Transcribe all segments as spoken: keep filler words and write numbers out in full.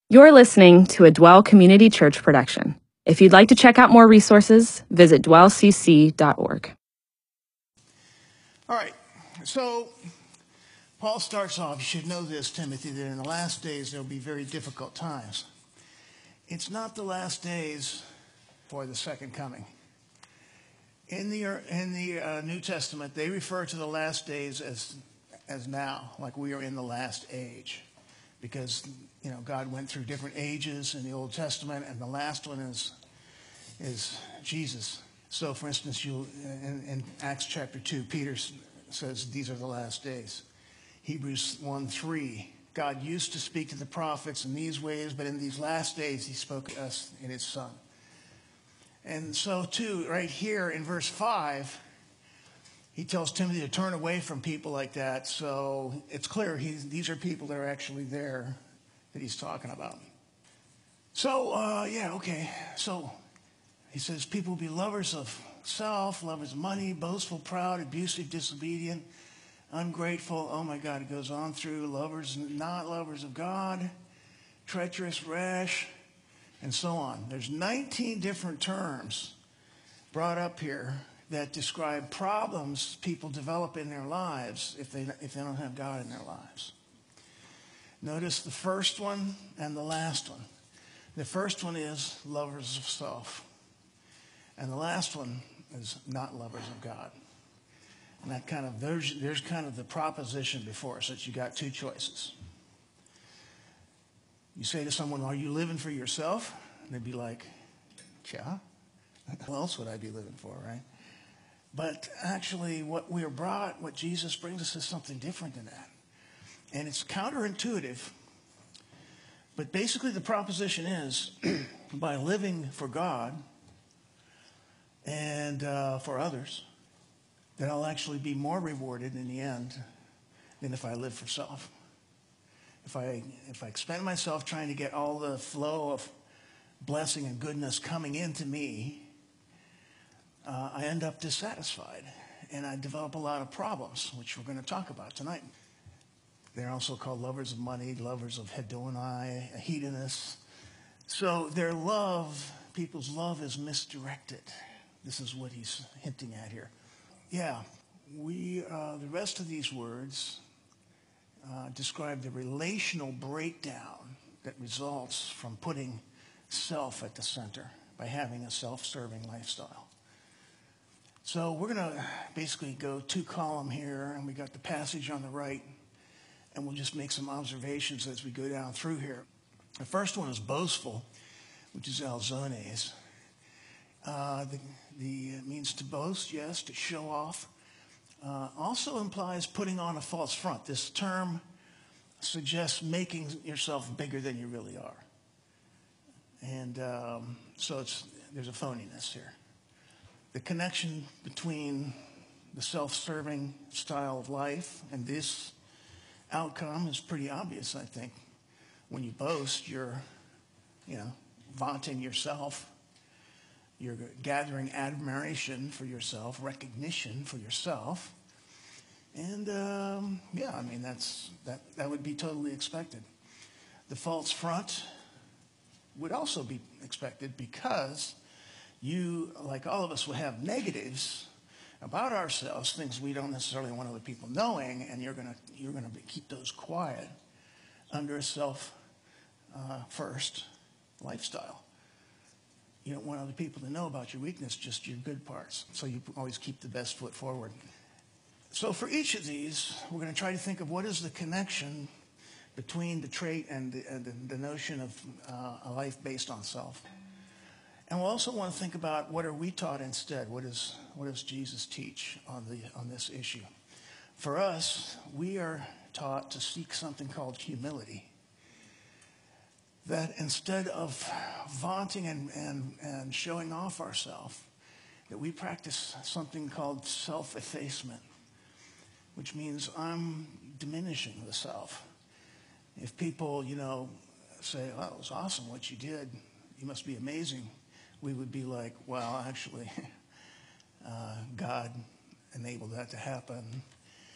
You're listening to a Dwell Community Church production. If you'd like to check out more resources, visit dwell c c dot org. All right, so Paul starts off, you should know this, Timothy, that in the last days there will be very difficult times. It's not the last days for the second coming. In the in the uh, New Testament, they refer to the last days as as now, like we are in the last age. Because, you know, God went through different ages in the Old Testament, and the last one is is Jesus. So, for instance, you in, in Acts chapter two, Peter says these are the last days. Hebrews one three, God used to speak to the prophets in these ways, but in these last days he spoke to us in his Son. And so, too, right here in verse five, he tells Timothy to turn away from people like that. So it's clear he's, these are people that are actually there that he's talking about. So, uh, yeah, okay. So he says people will be lovers of self, lovers of money, boastful, proud, abusive, disobedient, ungrateful. Oh, my God, it goes on through. Lovers, not lovers of God, treacherous, rash, and so on. There's nineteen different terms brought up here that describe problems people develop in their lives if they if they don't have God in their lives. Notice the first one and the last one. The first one is lovers of self. And the last one is not lovers of God. And that kind of there's there's kind of the proposition before us that you got two choices. You say to someone, "Are you living for yourself?" And they'd be like, "Yeah. What else would I be living for, right?" But actually, what we are brought, what Jesus brings us is something different than that. And it's counterintuitive. But basically, the proposition is, by living for God and uh, for others, that I'll actually be more rewarded in the end than if I live for self. If I, if I expend myself trying to get all the flow of blessing and goodness coming into me, Uh, I end up dissatisfied, and I develop a lot of problems, which we're going to talk about tonight. They're also called lovers of money, lovers of hedonai, hedonists. So their love, people's love is misdirected. This is what he's hinting at here. Yeah, we uh, the rest of these words uh, describe the relational breakdown that results from putting self at the center by having a self-serving lifestyle. So we're going to basically go two column here, and we got the passage on the right, and we'll just make some observations as we go down through here. The first one is boastful, which is alzones. Uh, the, the it means to boast, yes, to show off. Uh, also implies putting on a false front. This term suggests making yourself bigger than you really are. And um, so it's there's a phoniness here. The connection between the self-serving style of life and this outcome is pretty obvious, I think. When you boast, you're, you know, vaunting yourself. You're gathering admiration for yourself, recognition for yourself. And, um, yeah, I mean, that's that, that would be totally expected. The false front would also be expected because you, like all of us, will have negatives about ourselves, things we don't necessarily want other people knowing, and you're gonna you're gonna keep those quiet under a self uh, first lifestyle. You don't want other people to know about your weakness, just your good parts. So you always keep the best foot forward. So for each of these, we're going to try to think of what is the connection between the trait and the, uh, the, the notion of uh, a life based on self. And we'll also want to think about what are we taught instead? What is what does Jesus teach on the on this issue? For us, we are taught to seek something called humility. That instead of vaunting and, and, and showing off ourselves, that we practice something called self-effacement, which means I'm diminishing the self. If people, you know, say, "Oh, it was awesome what you did. You must be amazing," we would be like, well, actually, uh, God enabled that to happen,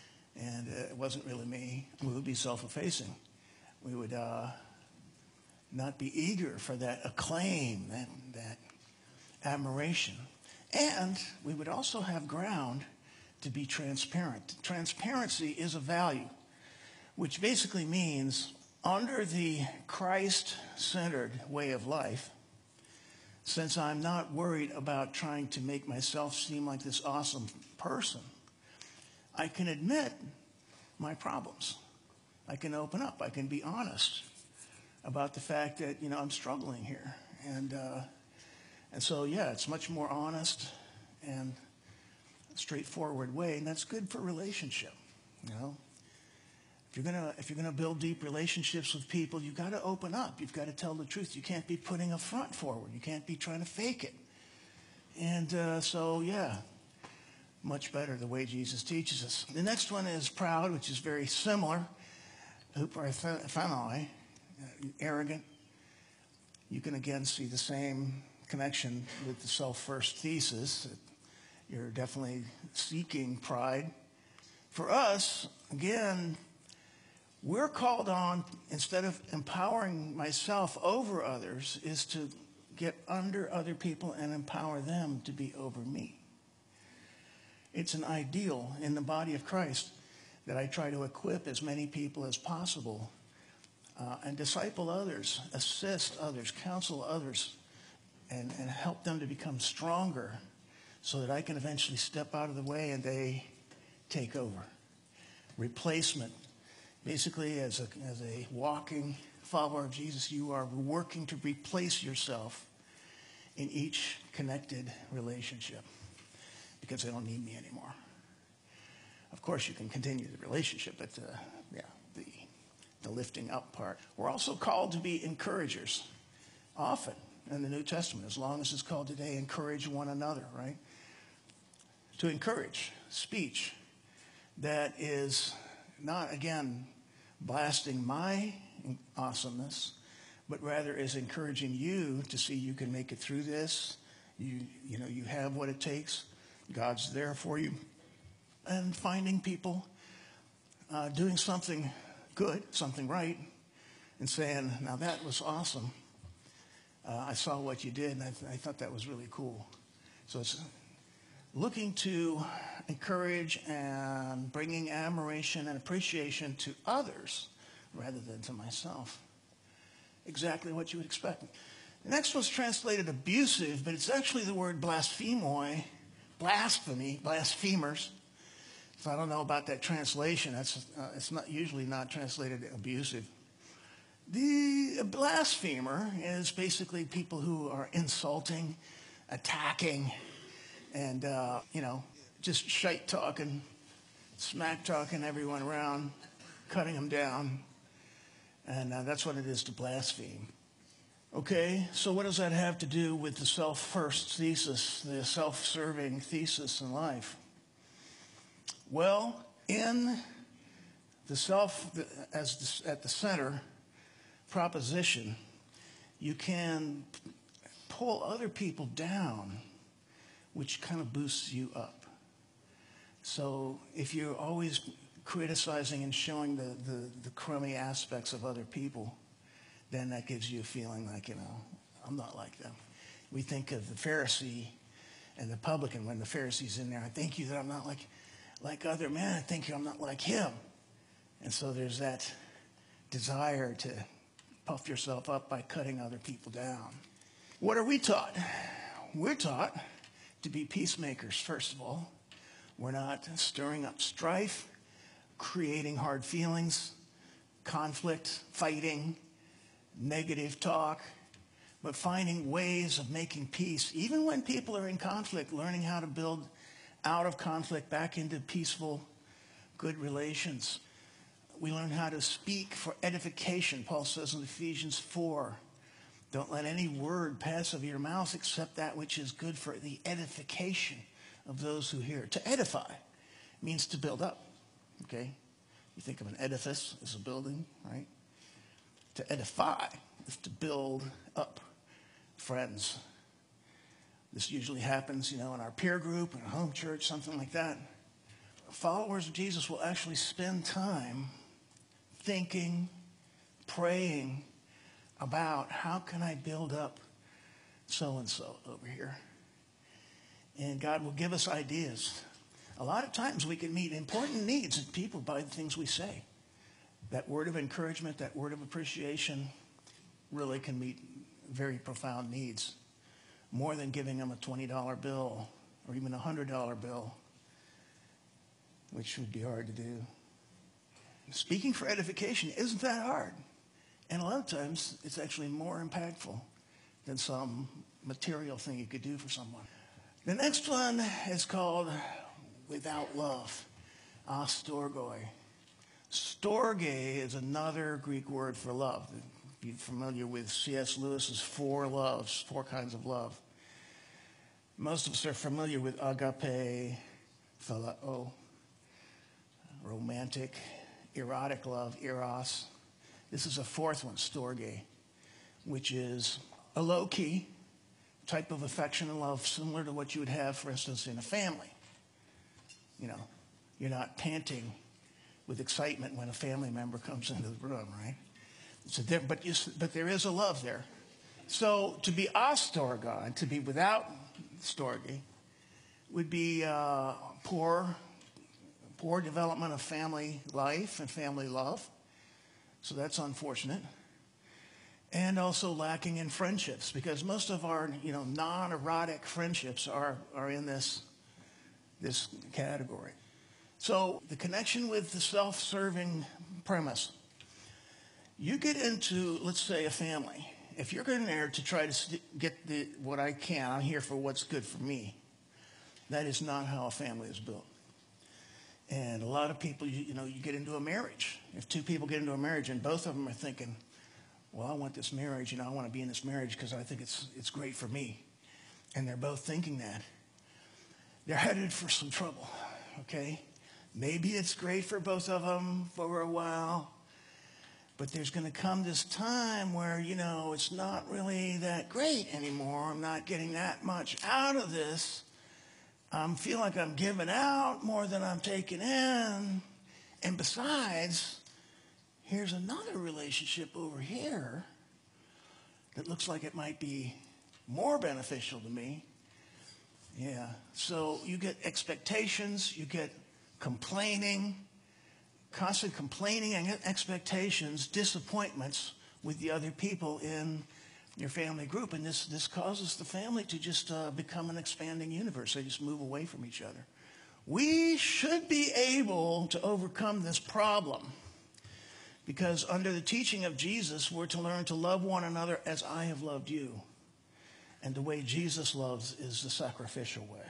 and it wasn't really me. We would be self-effacing. We would uh, not be eager for that acclaim, that, that admiration. And we would also have ground to be transparent. Transparency is a value, which basically means under the Christ-centered way of life, since I'm not worried about trying to make myself seem like this awesome person, I can admit my problems. I can open up. I can be honest about the fact that, you know, I'm struggling here. And uh, and so, yeah, it's much more honest and straightforward way, and that's good for relationship, you know. If you're gonna if you're gonna build deep relationships with people, you've got to open up. You've got to tell the truth. You can't be putting a front forward. You can't be trying to fake it. And uh, so, yeah, much better the way Jesus teaches us. The next one is proud, which is very similar. Huparthenoi, arrogant. You can again see the same connection with the self-first thesis. You're definitely seeking pride. For us, again, we're called on, instead of empowering myself over others, is to get under other people and empower them to be over me. It's an ideal in the body of Christ that I try to equip as many people as possible uh, and disciple others, assist others, counsel others, and, and help them to become stronger so that I can eventually step out of the way and they take over. Replacement. Basically, as a, as a walking follower of Jesus, you are working to replace yourself in each connected relationship because they don't need me anymore. Of course, you can continue the relationship, but uh, yeah, the, the lifting up part. We're also called to be encouragers. Often in the New Testament, as long as it's called today, encourage one another, right? To encourage speech that is not, again, blasting my awesomeness, but rather is encouraging you to see you can make it through this. You, you know, you have what it takes. God's there for you. And finding people uh, doing something good, something right, and saying, now that was awesome. Uh, I saw what you did, and I, th- I thought that was really cool. So it's looking to encourage and bringing admiration and appreciation to others rather than to myself. Exactly what you would expect. The next one's translated abusive, but it's actually the word blasphemoi, blasphemy, blasphemers. So I don't know about that translation. That's uh, it's not usually not translated abusive. The blasphemer is basically people who are insulting, attacking, and, uh, you know, just shite talking, smack talking everyone around, cutting them down. And uh, that's what it is to blaspheme. Okay, so what does that have to do with the self-first thesis, the self-serving thesis in life? Well, in the self as the, at the center proposition, you can pull other people down, which kind of boosts you up. So if you're always criticizing and showing the, the, the crummy aspects of other people, then that gives you a feeling like, you know, I'm not like them. We think of the Pharisee and the publican when the Pharisee's in there. I thank you that I'm not like, like other men. I thank you I'm not like him. And so there's that desire to puff yourself up by cutting other people down. What are we taught? We're taught to be peacemakers, first of all. We're not stirring up strife, creating hard feelings, conflict, fighting, negative talk, but finding ways of making peace. Even when people are in conflict, learning how to build out of conflict back into peaceful, good relations. We learn how to speak for edification. Paul says in Ephesians four, don't let any word pass of your mouth except that which is good for the edification of those who hear. To edify means to build up, okay? You think of an edifice as a building, right? To edify is to build up friends. This usually happens, you know, in our peer group, in a home church, something like that. Followers of Jesus will actually spend time thinking, praying about how can I build up so-and-so over here. And God will give us ideas. A lot of times we can meet important needs in people by the things we say. That word of encouragement, that word of appreciation really can meet very profound needs. More than giving them a twenty dollar bill or even a one hundred dollar bill, which would be hard to do. Speaking for edification isn't that hard. And a lot of times it's actually more impactful than some material thing you could do for someone. The next one is called without love, astorgoi. Storge is another Greek word for love. If you're familiar with C S Lewis's Four Loves, Four Kinds of Love. Most of us are familiar with agape, phileo, romantic, erotic love, eros. This is a fourth one, storge, which is a low-key type of affection and love similar to what you would have, for instance, in a family. You know, you're not panting with excitement when a family member comes into the room, right? So there, but, you, but there is a love there. So to be astorgon, to be without storge, would be uh, poor, poor development of family life and family love. So that's unfortunate. And also lacking in friendships, because most of our, you know, non-erotic friendships are, are in this, this category. So the connection with the self-serving premise. You get into, let's say, a family. If you're in there to try to st- get the, what I can, I'm here for what's good for me. That is not how a family is built. And a lot of people, you, you know, you get into a marriage. If two people get into a marriage and both of them are thinking, well, I want this marriage, you know, I want to be in this marriage because I think it's it's great for me. And they're both thinking that. They're headed for some trouble, okay? Maybe it's great for both of them for a while, but there's going to come this time where, you know, it's not really that great anymore. I'm not getting that much out of this. I feel like I'm giving out more than I'm taking in. And besides, here's another relationship over here that looks like it might be more beneficial to me. Yeah. So you get expectations, you get complaining, constant complaining and expectations, disappointments with the other people in your family group. And this, this causes the family to just uh, become an expanding universe. They just move away from each other. We should be able to overcome this problem because under the teaching of Jesus, we're to learn to love one another as I have loved you. And the way Jesus loves is the sacrificial way.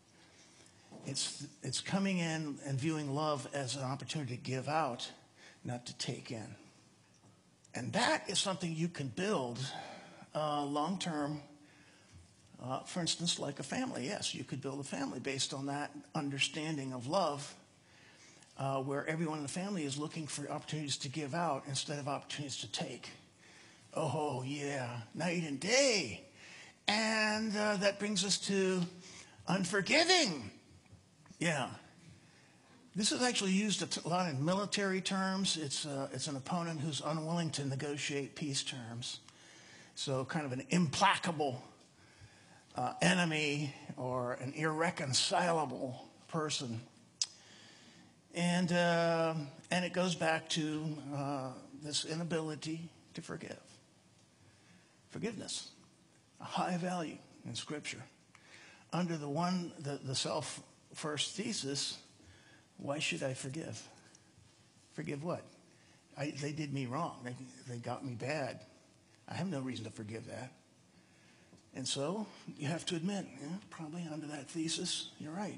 It's, it's coming in and viewing love as an opportunity to give out, not to take in. And that is something you can build uh, long-term. Uh, for instance, like a family. Yes, you could build a family based on that understanding of love, uh, where everyone in the family is looking for opportunities to give out instead of opportunities to take. Oh, yeah, night and day. And uh, that brings us to unforgiving. Yeah. This is actually used a lot in military terms. It's, uh, it's an opponent who's unwilling to negotiate peace terms. So kind of an implacable uh, enemy or an irreconcilable person. And, uh, and it goes back to uh, this inability to forgive. Forgiveness, a high value in Scripture. Under the one, the, the self-first thesis, why should I forgive? Forgive what? I, they did me wrong. They, they got me bad. I have no reason to forgive that. And so you have to admit, yeah, probably under that thesis, you're right.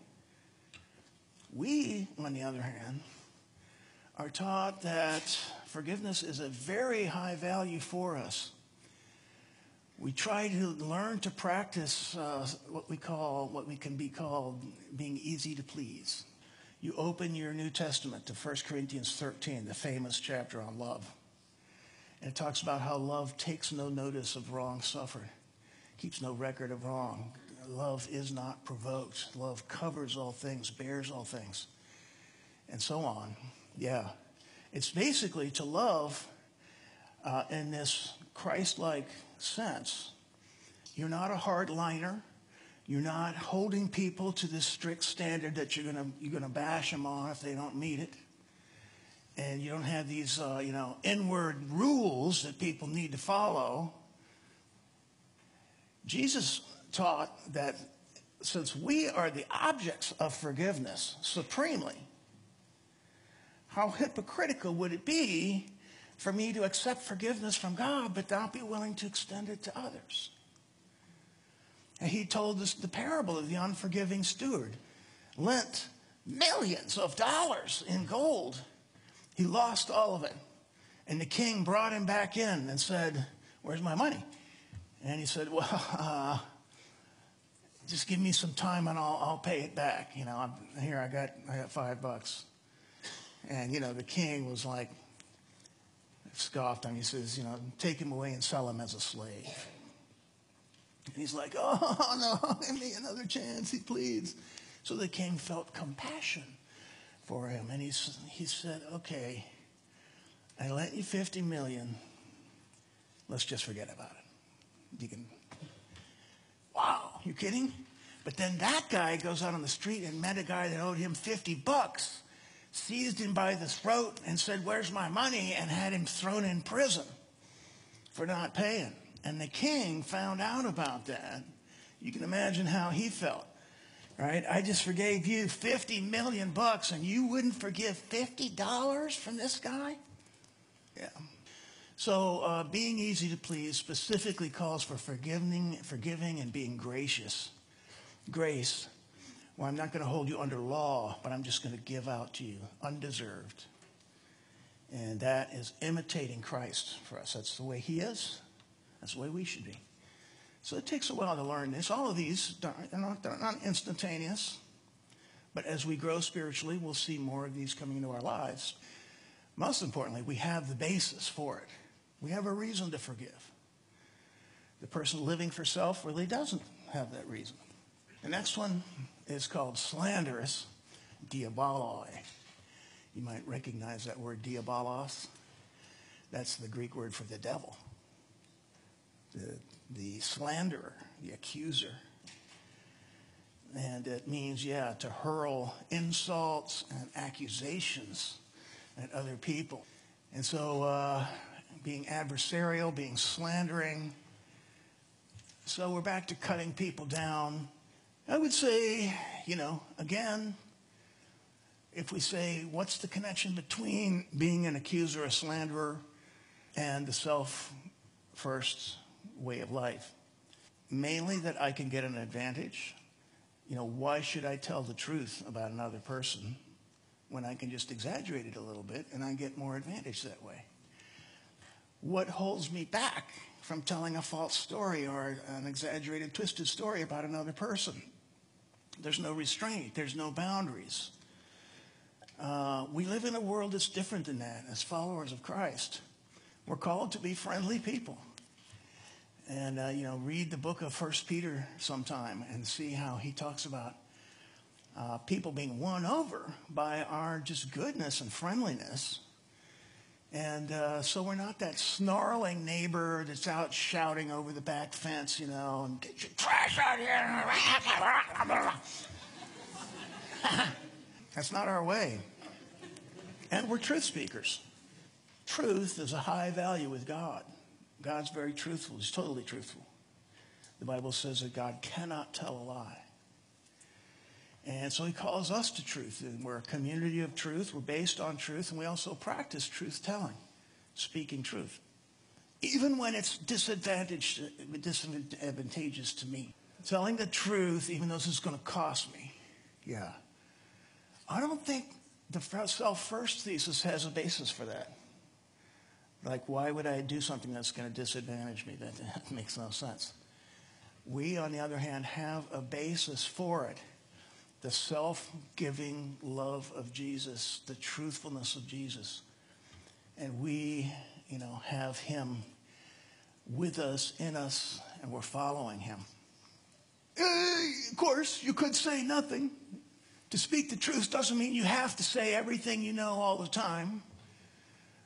We, on the other hand, are taught that forgiveness is a very high value for us. We try to learn to practice uh, what we call, what we can be called being easy to please. You open your New Testament to First Corinthians thirteen, the famous chapter on love. And it talks about how love takes no notice of wrong suffered, keeps no record of wrong. Love is not provoked. Love covers all things, bears all things, and so on. Yeah. It's basically to love uh, in this Christ-like sense, you're not a hardliner. You're not holding people to this strict standard that you're gonna you're gonna bash them on if they don't meet it. And you don't have these uh, you know inward rules that people need to follow. Jesus taught that since we are the objects of forgiveness supremely, how hypocritical would it be for me to accept forgiveness from God but not be willing to extend it to others? And he told us the parable of the unforgiving steward. Lent millions of dollars in gold. He lost all of it. And the king brought him back in and said, "Where's my money?" And he said, "Well, uh, just give me some time and I'll, I'll pay it back. You know, I'm, here, I got, I got five bucks. And, you know, the king was like, scoffed at him. He says, you know, take him away and sell him as a slave. And he's like, oh, no, give me another chance, he pleads. So the king felt compassion for him. And he, he said, okay, I lent you fifty million. Let's just forget about it. You can, wow, you kidding? But then that guy goes out on the street and met a guy that owed him fifty bucks, seized him by the throat and said, where's my money? And had him thrown in prison for not paying. And the king found out about that. You can imagine how he felt, right? I just forgave you fifty million bucks and you wouldn't forgive fifty dollars from this guy? Yeah. So uh, being easy to please specifically calls for forgiving, forgiving and being gracious. Grace, well, I'm not going to hold you under law, but I'm just going to give out to you undeserved. And that is imitating Christ for us. That's the way he is. That's the way we should be. So it takes a while to learn this. All of these are not, they're not instantaneous. But as we grow spiritually, we'll see more of these coming into our lives. Most importantly, we have the basis for it. We have a reason to forgive. The person living for self really doesn't have that reason. The next one is called slanderous, diaboloi. You might recognize that word diabolos. That's the Greek word for the devil. The, the slanderer, the accuser. And it means, yeah, to hurl insults and accusations at other people. And so uh, being adversarial, being slandering. So we're back to cutting people down. I would say, you know, again, if we say, what's the connection between being an accuser, a slanderer, and the self-first way of life? Mainly that I can get an advantage. You know, why should I tell the truth about another person when I can just exaggerate it a little bit and I get more advantage that way? What holds me back from telling a false story or an exaggerated, twisted story about another person? There's no restraint. There's no boundaries. Uh, we live in a world that's different than that. As followers of Christ, we're called to be friendly people. And, uh, you know, read the book of First Peter sometime and see how he talks about uh, people being won over by our just goodness and friendliness. And uh, so we're not that snarling neighbor that's out shouting over the back fence, you know, and get your trash out here. That's not our way. And we're truth speakers. Truth is a high value with God. God's very truthful. He's totally truthful. The Bible says that God cannot tell a lie. And so he calls us to truth. And we're a community of truth. We're based on truth. And we also practice truth-telling, speaking truth. Even when it's disadvantaged, disadvantageous to me. Telling the truth, even though this is going to cost me. Yeah. I don't think the self-first thesis has a basis for that. Like, why would I do something that's going to disadvantage me? That, that makes no sense. We, on the other hand, have a basis for it. The self-giving love of Jesus, the truthfulness of Jesus. And we, you know, have him with us, in us, and we're following him. Uh, of course, you could say nothing. To speak the truth doesn't mean you have to say everything you know all the time.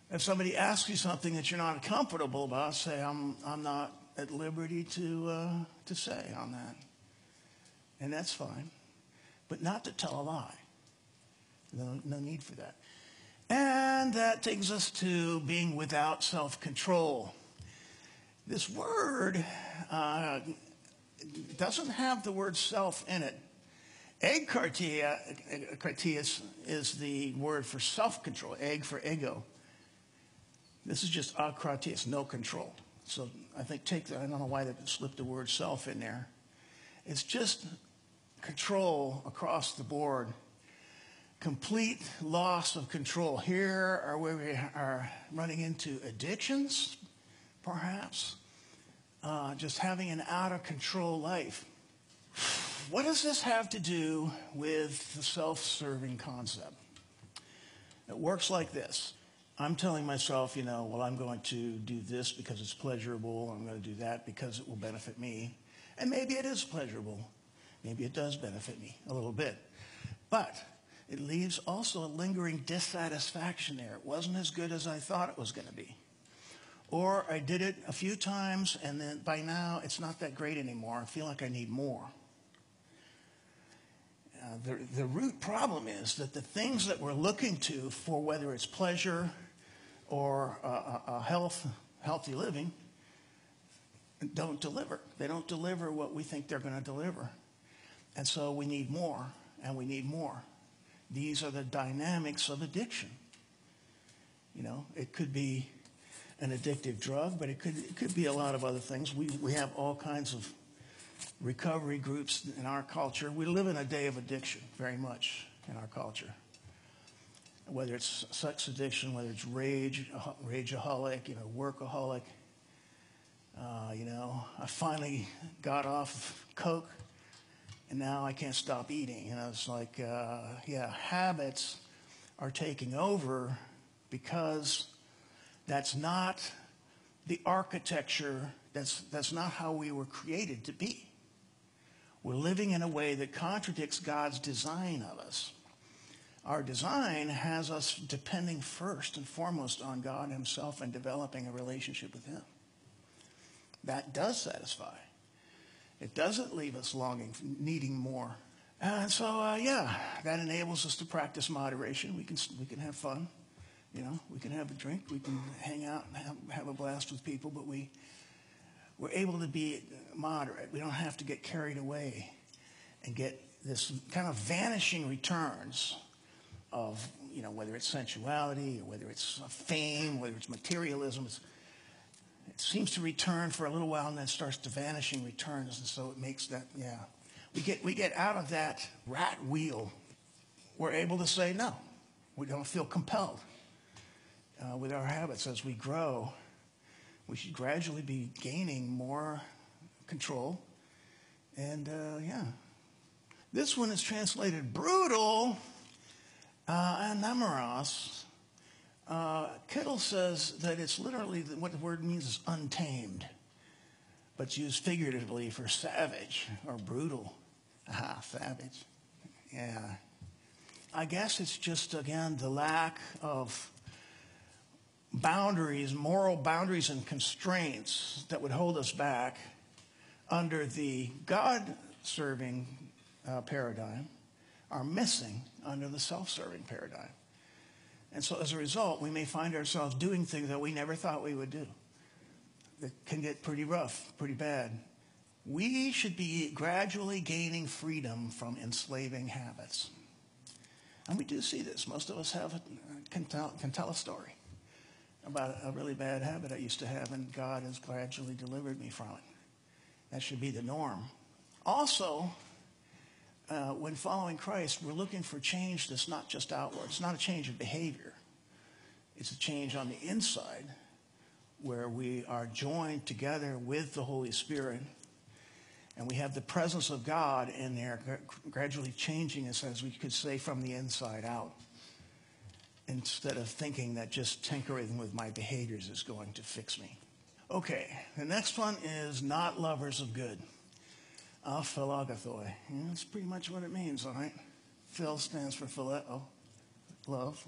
If somebody asks you something that you're not comfortable about, say, I'm, I'm not at liberty to, uh, to say on that. And that's fine. But not to tell a lie. No, no need for that. And that takes us to being without self-control. This word uh, doesn't have the word self in it. Egkartia is, is the word for self-control, egg for ego. This is just akratias, no control. So I think take that, I don't know why they slipped the word self in there. It's just control across the board. Complete loss of control. Here are where we are running into addictions, perhaps. Uh, just having an out-of-control life. What does this have to do with the self-serving concept? It works like this. I'm telling myself, you know, well, I'm going to do this because it's pleasurable. I'm going to do that because it will benefit me. And maybe it is pleasurable. Maybe it does benefit me a little bit. But it leaves also a lingering dissatisfaction there. It wasn't as good as I thought it was going to be. Or I did it a few times, and then by now it's not that great anymore. I feel like I need more. Uh, the, the root problem is that the things that we're looking to for, whether it's pleasure or uh, a health, healthy living, don't deliver. They don't deliver what we think they're going to deliver. And so we need more, and we need more. These are the dynamics of addiction. You know, it could be an addictive drug, but it could it could be a lot of other things. We we have all kinds of recovery groups in our culture. We live in a day of addiction very much in our culture. Whether it's sex addiction, whether it's rage, rageaholic, you know, workaholic. Uh, you know, I finally got off Coke, and now I can't stop eating. You know, it's like, uh, yeah, habits are taking over because that's not the architecture, that's, that's not how we were created to be. We're living in a way that contradicts God's design of us. Our design has us depending first and foremost on God himself and developing a relationship with him. That does satisfy. It doesn't leave us longing, needing more. And so, uh, yeah, that enables us to practice moderation. We can, we can have fun. You know, we can have a drink, we can hang out and have, have a blast with people, but we, we're able to be moderate. We don't have to get carried away and get this kind of vanishing returns of, you know, whether it's sensuality or whether it's fame, whether it's materialism. It's, it seems to return for a little while and then starts to vanishing returns, and so it makes that, yeah. We get, we get out of that rat wheel. We're able to say no. We don't feel compelled. Uh, with our habits, as we grow, we should gradually be gaining more control. And, uh, yeah. This one is translated brutal, uh, anameros. Uh, Kittle says that it's literally, what the word means is untamed, but used figuratively for savage or brutal. Aha, savage. Yeah. I guess it's just, again, the lack of boundaries, moral boundaries and constraints that would hold us back under the God-serving uh, paradigm are missing under the self-serving paradigm. And so as a result, we may find ourselves doing things that we never thought we would do. That can get pretty rough, pretty bad. We should be gradually gaining freedom from enslaving habits. And we do see this. Most of us have a, can, tell, can tell a story about a really bad habit I used to have, and God has gradually delivered me from it. That should be the norm. Also, uh, when following Christ, we're looking for change that's not just outward. It's not a change of behavior. It's a change on the inside where we are joined together with the Holy Spirit, and we have the presence of God in there gradually changing us, as we could say, from the inside out, instead of thinking that just tinkering with my behaviors is going to fix me. Okay, the next one is not lovers of good. Aphilogathoi. Yeah, that's pretty much what it means, all right? Phil stands for phileo, love.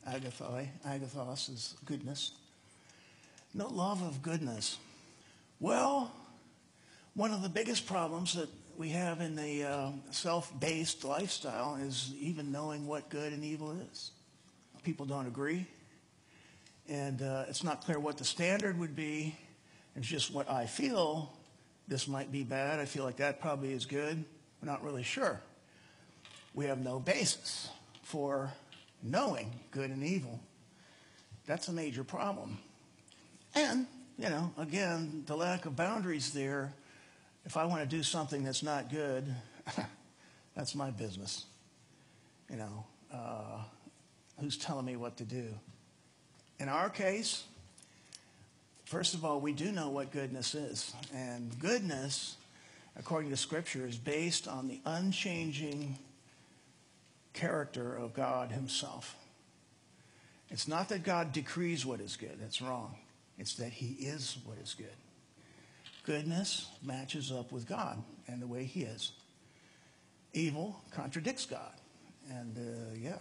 agathoi. Agathos is goodness. No love of goodness. Well, one of the biggest problems that we have in the uh, self-based lifestyle is even knowing what good and evil is. People don't agree, and uh, it's not clear what the standard would be. It's just what I feel. This might be bad. I feel like that probably is good. We're not really sure. We have no basis for knowing good and evil. That's a major problem. And, you know, again, the lack of boundaries there. If I want to do something that's not good, that's my business. You know, uh, who's telling me what to do? In our case, first of all, we do know what goodness is. And goodness, according to Scripture, is based on the unchanging character of God himself. It's not that God decrees what is good. That's wrong. It's that he is what is good. Goodness matches up with God and the way he is. Evil contradicts God. And, uh, yeah.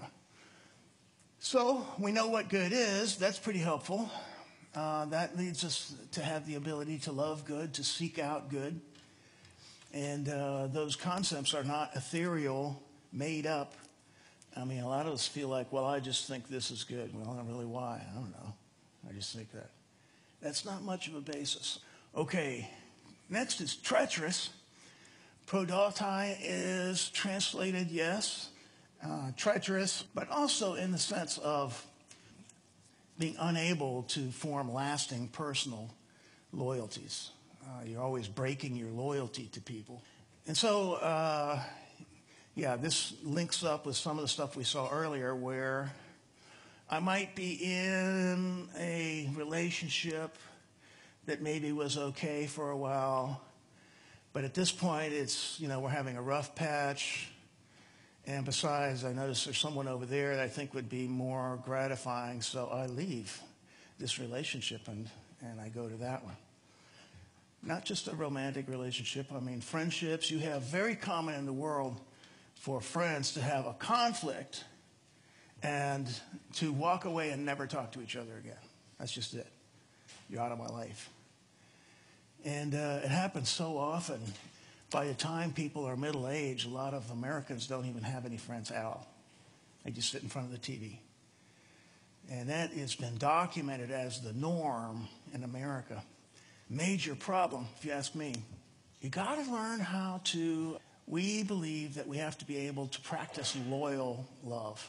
So we know what good is. That's pretty helpful. Uh, that leads us to have the ability to love good, to seek out good. And uh, those concepts are not ethereal, made up. I mean, a lot of us feel like, well, I just think this is good. Well, not really why. I don't know. I just think that. That's not much of a basis. Okay, next is treacherous. Prodotai is translated, yes, uh, treacherous, but also in the sense of being unable to form lasting personal loyalties. Uh, you're always breaking your loyalty to people. And so, uh, yeah, this links up with some of the stuff we saw earlier where I might be in a relationship that maybe was okay for a while, but at this point it's, you know, we're having a rough patch. And besides, I notice there's someone over there that I think would be more gratifying, so I leave this relationship and, and I go to that one. Not just a romantic relationship, I mean friendships. You have very common in the world for friends to have a conflict and to walk away and never talk to each other again. That's just it. You're out of my life. And uh, it happens so often. By the time people are middle-aged, a lot of Americans don't even have any friends at all. They just sit in front of the T V. And that has been documented as the norm in America. Major problem, if you ask me. You got to learn how to, we believe that we have to be able to practice loyal love.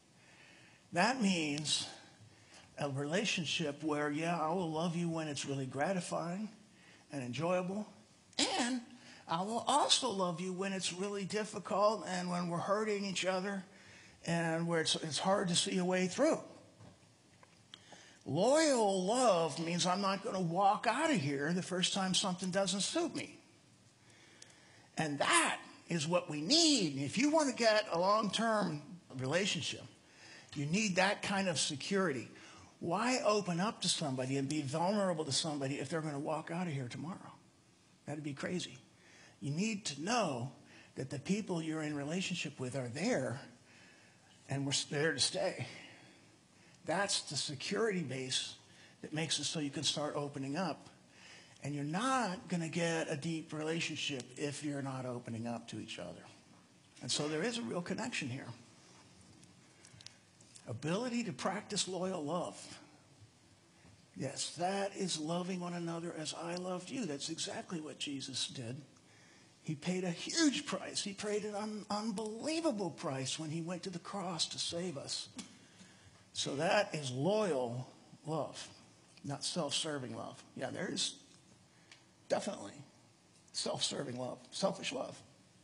That means a relationship where, yeah, I will love you when it's really gratifying and enjoyable, and I will also love you when it's really difficult and when we're hurting each other and where it's, it's hard to see a way through. Loyal love means I'm not going to walk out of here the first time something doesn't suit me. And that is what we need. If you want to get a long-term relationship, you need that kind of security. Why open up to somebody and be vulnerable to somebody if they're going to walk out of here tomorrow? That'd be crazy. You need to know that the people you're in relationship with are there and we're there to stay. That's the security base that makes it so you can start opening up. And you're not going to get a deep relationship if you're not opening up to each other. And so there is a real connection here. Ability to practice loyal love. Yes, that is loving one another as I loved you. That's exactly what Jesus did. He paid a huge price. He paid an un- unbelievable price when he went to the cross to save us. So that is loyal love, not self-serving love. Yeah, there is definitely self-serving love, selfish love.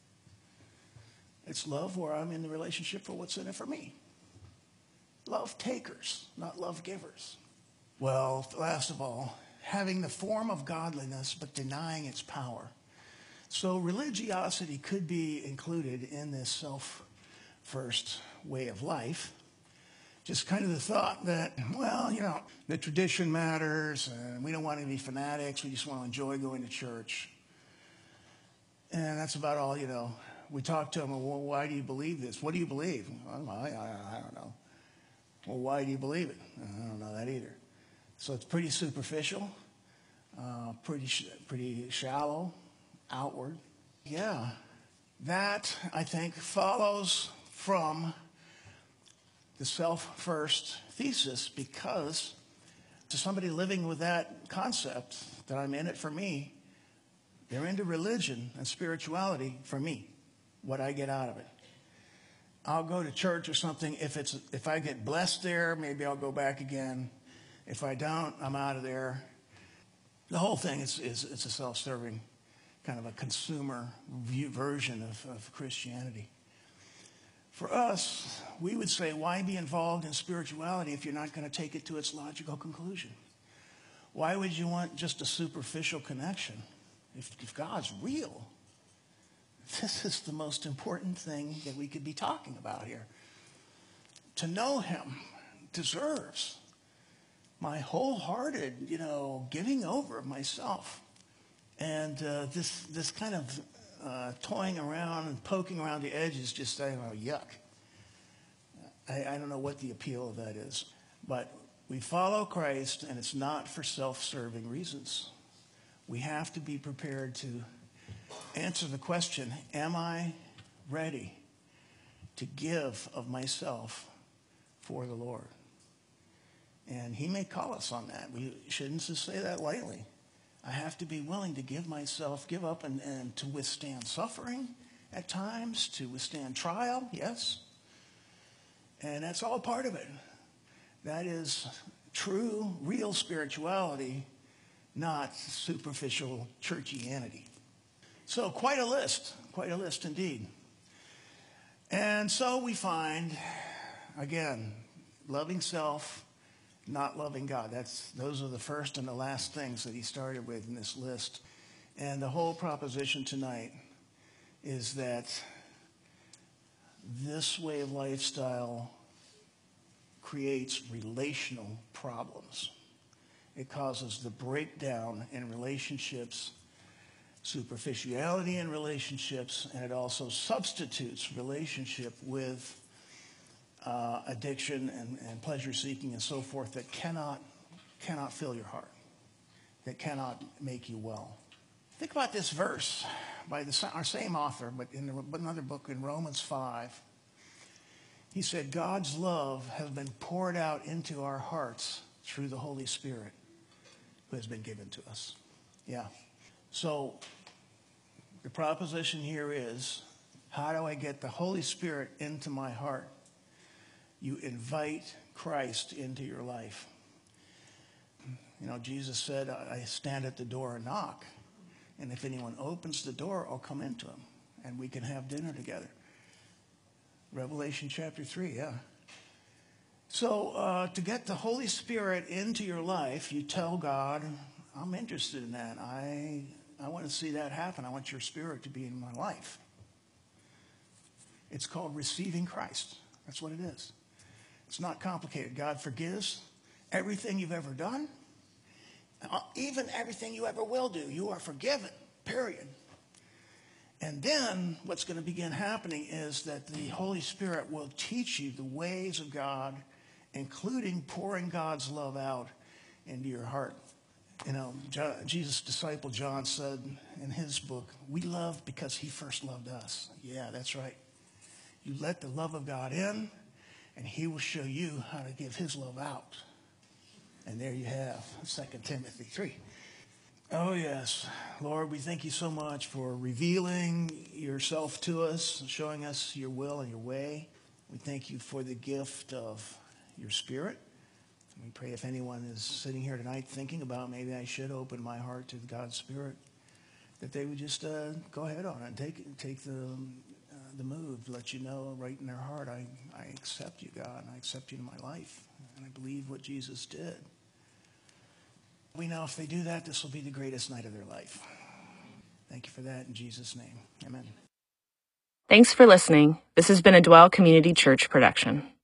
It's love where I'm in the relationship for what's in it for me. Love takers, not love givers. Well, last of all, having the form of godliness but denying its power. So religiosity could be included in this self-first way of life. Just kind of the thought that, well, you know, the tradition matters, and we don't want to be fanatics. We just want to enjoy going to church. And that's about all, you know. We talk to them, well, why do you believe this? What do you believe? Well, I, I, I don't know. Well, why do you believe it? I don't know that either. So it's pretty superficial, uh, pretty sh- pretty shallow, outward. Yeah, that, I think, follows from the self-first thesis, because to somebody living with that concept, that I'm in it for me, they're into religion and spirituality for me, what I get out of it. I'll go to church or something. If it's if I get blessed there, maybe I'll go back again. If I don't, I'm out of there. The whole thing is, is it's a self-serving kind of a consumer view, version of, of Christianity. For us, we would say, why be involved in spirituality if you're not going to take it to its logical conclusion? Why would you want just a superficial connection? If, if God's real, this is the most important thing that we could be talking about here. To know him deserves my wholehearted, you know, giving over of myself. And uh, this this kind of uh, toying around and poking around the edges, just saying, oh, yuck. I, I don't know what the appeal of that is. But we follow Christ, and it's not for self-serving reasons. We have to be prepared to answer the question, am I ready to give of myself for the Lord? And he may call us on that. We shouldn't just say that lightly. I have to be willing to give myself, give up, and, and to withstand suffering at times, to withstand trial, yes. And that's all part of it. That is true, real spirituality, not superficial churchianity. So quite a list, quite a list indeed. And so we find, again, loving self, not loving God. That's those are the first and the last things that he started with in this list. And the whole proposition tonight is that this way of lifestyle creates relational problems. It causes the breakdown in relationships, superficiality in relationships, and it also substitutes relationship with uh, addiction and, and pleasure-seeking and so forth that cannot, cannot fill your heart, that cannot make you well. Think about this verse by the, our same author, but in another book in Romans five. He said, God's love has been poured out into our hearts through the Holy Spirit who has been given to us. Yeah. So the proposition here is, how do I get the Holy Spirit into my heart? You invite Christ into your life. You know, Jesus said, I stand at the door and knock. And if anyone opens the door, I'll come into him. And we can have dinner together. Revelation chapter three, yeah. So uh, to get the Holy Spirit into your life, you tell God, I'm interested in that. I, I want to see that happen. I want your Spirit to be in my life. It's called receiving Christ. That's what it is. It's not complicated. God forgives everything you've ever done, even everything you ever will do. You are forgiven, period. And then what's going to begin happening is that the Holy Spirit will teach you the ways of God, including pouring God's love out into your heart. You know, Jesus' disciple John said in his book, we love because he first loved us. Yeah, that's right. You let the love of God in, and he will show you how to give his love out. And there you have Second Timothy three. Oh, yes. Lord, we thank you so much for revealing yourself to us, showing us your will and your way. We thank you for the gift of your Spirit. We pray if anyone is sitting here tonight thinking about maybe I should open my heart to God's Spirit, that they would just uh, go ahead on it and take, take the, uh, the move, let you know right in their heart, I, I accept you, God, and I accept you in my life, and I believe what Jesus did. We know if they do that, this will be the greatest night of their life. Thank you for that in Jesus' name. Amen. Thanks for listening. This has been a Dwell Community Church production.